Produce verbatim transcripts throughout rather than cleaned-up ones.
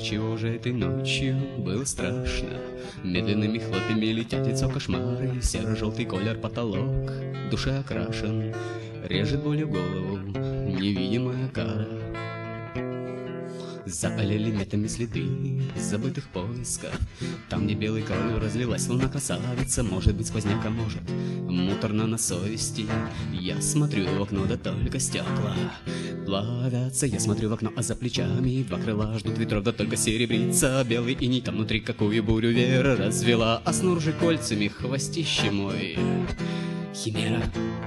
чего же этой ночью было страшно? Медленными хлопьями летят лицо кошмары, серо-желтый колер потолок, душе окрашен, режет болью голову невидимая кара. Заолели метами следы забытых поисков, там, где белой кровью разлилась луна красавица. Может быть, сквозняк, а может, муторно на совести. Я смотрю в окно, да только стекла плавятся. Я смотрю в окно, а за плечами два крыла ждут ветров, да только серебрится белый иней. Там внутри какую бурю вера развела, а снаружи кольцами хвостище мой химера.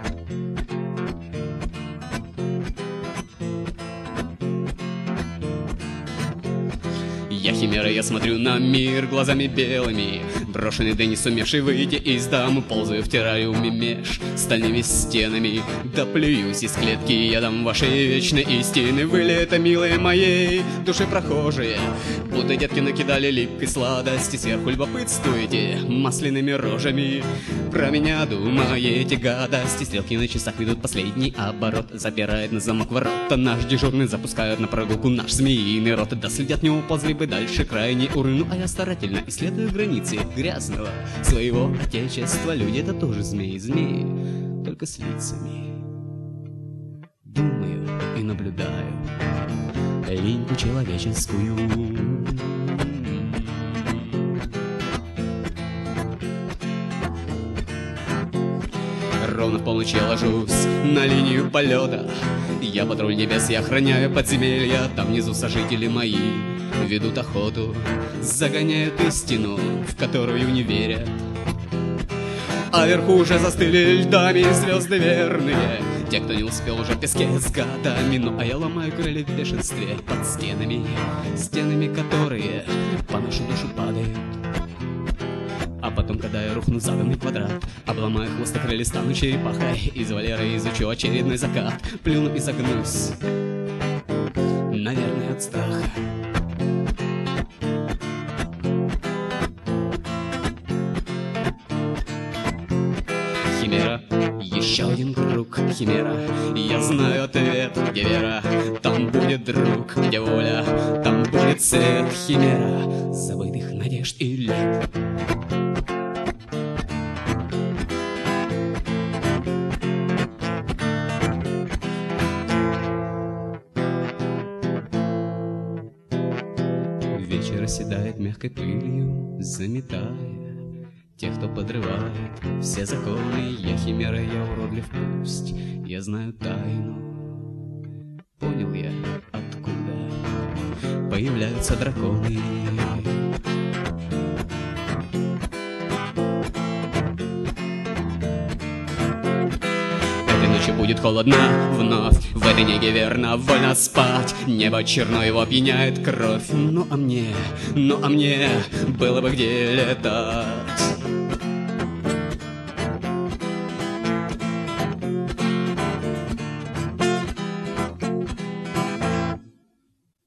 Я химера, я смотрю на мир глазами белыми, брошенный да не сумевший выйти из дома. Ползаю в террариуме меж стальными стенами, да плююсь из клетки ядом вашей вечной истины. Вы ли это, милые моей души прохожие, будто детки накидали липкой сладости, сверху любопытствуете масляными рожами, про меня думаете гадости. Стрелки на часах ведут последний оборот, запирает на замок ворота наш дежурный, запускают на прогулку наш змеиный рот. Да следят, не уползли бы дальше крайней уры. Ну а я старательно исследую границы грязного своего отечества. Люди — это тоже змеи, змеи, только с лицами. Думаю и наблюдаю линьку человеческую. Ровно в полночь я ложусь на линию полета. Я патруль небес, я охраняю подземелья. Там внизу сожители мои ведут охоту, загоняют истину, в которую не верят. А вверху уже застыли льдами звезды верные, те, кто не успел уже в песке с годами. Ну а я ломаю крылья в бешенстве под стенами, стенами, которые по нашу душу падают. А потом, когда я рухну в заданный квадрат, обломаю хвост крылья, стану черепахой, из вольера изучу очередной закат, плюну и загнусь, наверное, от страха. Химера, еще один круг, химера, я знаю ответ, где вера, там будет друг, где воля, там будет свет. Химера забытых надежд и лет. Вечер оседает мягкой пылью, заметая тех, кто подрывает все законы. Я химера, я уродлив, пусть я знаю тайну. Понял я, откуда появляются драконы. Этой ночью будет холодно вновь, в этой неге верно вольно спать. Небо черно, его опьяняет кровь. Ну а мне, ну а мне было бы где летать.